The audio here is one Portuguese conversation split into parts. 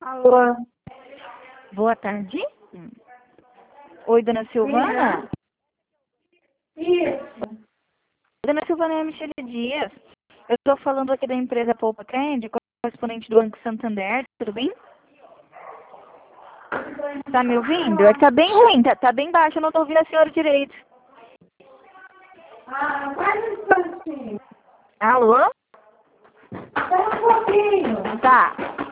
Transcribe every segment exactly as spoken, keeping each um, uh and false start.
Alô? Boa tarde. Oi, dona Silvana? Isso. Dona Silvana é a Michele Dias. Eu estou falando aqui da empresa Poupa Cred, correspondente do Banco Santander, tudo bem? Tá me ouvindo? É que tá bem ruim, tá, tá bem baixo, eu não tô ouvindo a senhora direito. Ah, mais um instantinho. Alô? Espera um pouquinho. Tá.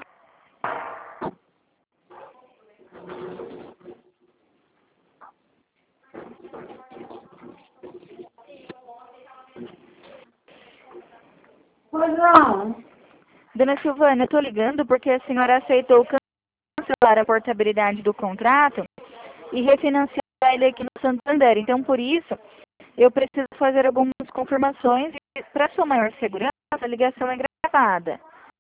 Pois não. Dona Silvana, eu tô ligando porque a senhora aceitou cancelar a portabilidade do contrato e refinanciar ele aqui no Santander. Então, por isso, eu preciso fazer algumas confirmações e, para sua maior segurança, a ligação é gravada.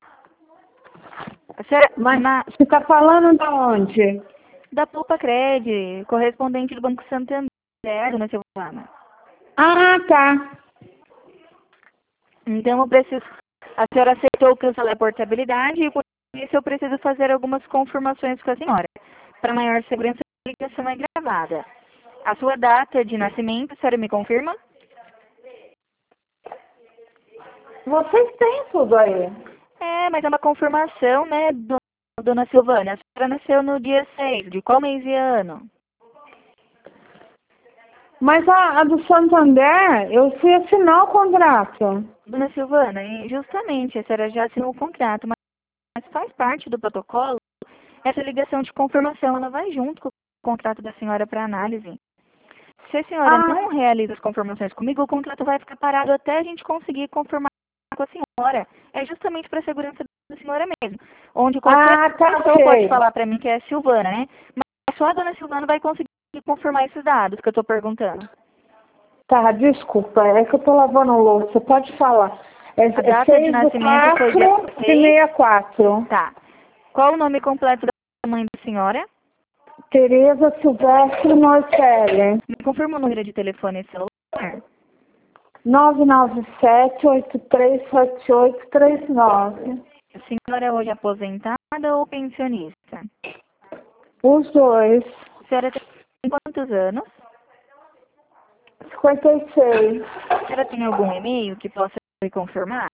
A senhora, Mas na, você está falando de onde? da Poupa Cred, correspondente do Banco Santander, dona Silvana. Ah, tá. Então, eu preciso... A senhora aceitou cancelar a portabilidade e, por isso, eu preciso fazer algumas confirmações com a senhora. Para maior segurança, a ligação é gravada. A sua data de nascimento, a senhora me confirma? Vocês têm tudo aí. É, mas é uma confirmação, né, do- dona Silvana? A senhora nasceu no dia seis, de qual mês e ano? Mas a, a do Santander, eu fui assinar o contrato. Dona Silvana, e justamente, a senhora já assinou o contrato, mas mas faz parte do protocolo essa ligação de confirmação, ela vai junto com o contrato da senhora para análise. Se a senhora Ah, não realiza as confirmações comigo, o contrato vai ficar parado até a gente conseguir confirmar com a senhora. É justamente para a segurança da senhora mesmo. Onde qualquer ah, tá, pessoa pode ok. falar para mim que é a Silvana, né? Mas só a dona Silvana vai conseguir confirmar esses dados que eu estou perguntando. Tá, desculpa, é que eu tô lavando louça, pode falar. É, A é data de seis do nascimento foi dia quatro de seis. sessenta e quatro. Tá. Qual o nome completo da mãe da senhora? Tereza Silvestre Morcelli. Me confirma o número de telefone e celular. nove nove sete, oito três sete oito três nove. A senhora é hoje aposentada ou pensionista? Os dois. A senhora tem quantos anos? cinquenta e seis. A senhora tem algum e-mail que possa me confirmar?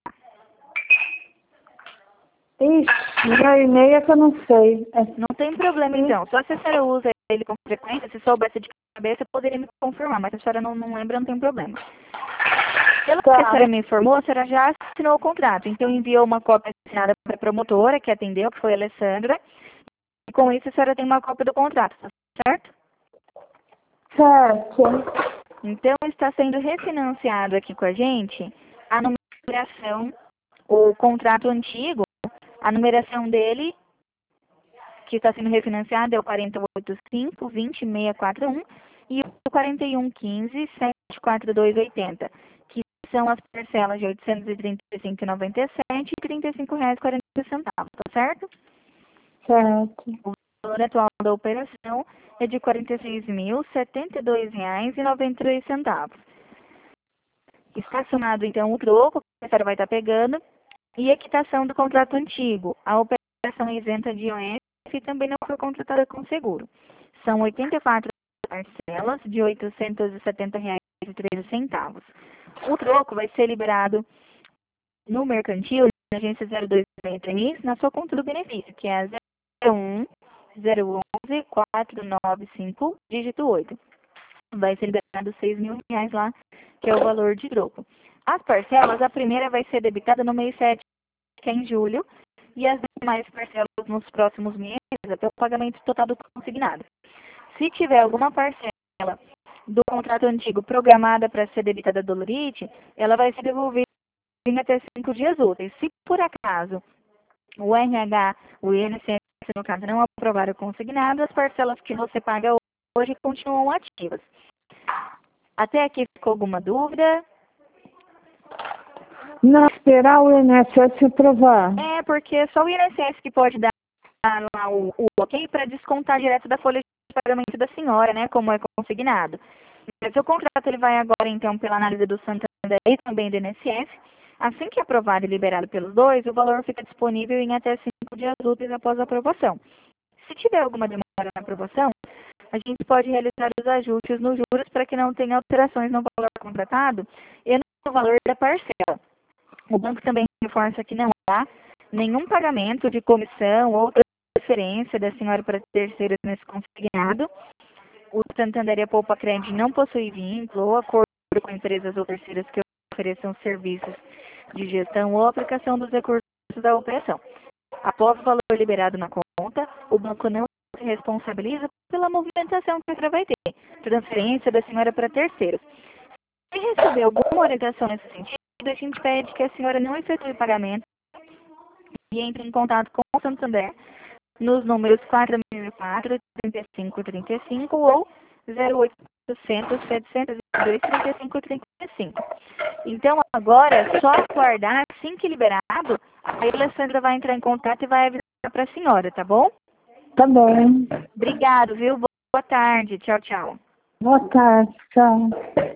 Ixi, meu e-mail é que eu não sei. É, Não tem problema, então. Só se a senhora usa ele com frequência, se soubesse de cabeça, poderia me confirmar, mas se a senhora não, não lembra, não tem problema. Pelo que a tá, senhora me informou, a senhora já assinou o contrato, então enviou uma cópia assinada para a promotora, que atendeu, que foi a Alessandra, e com isso a senhora tem uma cópia do contrato, tá certo? certo. Então está sendo refinanciado aqui com a gente a numeração, o contrato antigo, a numeração dele, que está sendo refinanciado, é o quatro oito cinco, dois zero seis quatro um e o quatro um um cinco, sete quatro dois oito zero, que são as parcelas de oitocentos e trinta e cinco reais e noventa e sete centavos e trinta e cinco reais e quarenta centavos, tá certo? Certo. O valor atual da operação é de quarenta e seis mil, setenta e dois reais e noventa e três centavos. Estacionado, então, o troco, que a senhora vai estar pegando, e a quitação do contrato antigo. A operação é isenta de I O F e também não foi contratada com seguro. São oitenta e quatro parcelas de oitocentos e setenta reais e treze centavos. O troco vai ser liberado no mercantil, na agência zero dois seis três, na sua conta do benefício, que é a zero um zero onze quatro nove cinco, dígito oito. Vai ser liberado seis mil reais lá, que é o valor de troco. As parcelas, a primeira vai ser debitada no mês sete, que é em julho, e as demais parcelas nos próximos meses, até o pagamento total do consignado. Se tiver alguma parcela do contrato antigo programada para ser debitada do Lurite, ela vai ser devolvida em até cinco dias úteis. Se por acaso o R H, o I N S S, no caso, não aprovar o consignado, as parcelas que você paga hoje continuam ativas. Até aqui ficou alguma dúvida? Não, esperar o I N S S aprovar. É, porque é só o I N S S que pode dar lá o, o ok para descontar direto da folha de pagamento da senhora, né, como é consignado. Mas o contrato ele vai agora, então, pela análise do Santander e também do I N S S. Assim que aprovado e liberado pelos dois, o valor fica disponível em até cinco dias úteis após a aprovação. Se tiver alguma demora na aprovação, a gente pode realizar os ajustes nos juros para que não tenha alterações no valor contratado e no valor da parcela. O banco também reforça que não há nenhum pagamento de comissão ou transferência da senhora para terceiros nesse consignado. O Santander e a Poupa Cred não possuem vínculo ou acordo com empresas ou terceiras que ofereçam serviços de gestão ou aplicação dos recursos da operação. Após o valor liberado na conta, o banco não se responsabiliza pela movimentação que a senhora vai ter, transferência da senhora para terceiros. Se receber alguma orientação nesse sentido, a gente pede que a senhora não efetue pagamento e entre em contato com o Santander nos números quatro mil e quatro, trinta e cinco, trinta e cinco ou zero oitocentos, setecentos e dois, trinta e cinco, trinta e cinco. Então, agora, é só aguardar, assim que liberado, a Alessandra vai entrar em contato e vai avisar para a senhora, tá bom? Tá bem. Obrigado, viu? Boa tarde. Tchau, tchau. Boa tarde, tchau.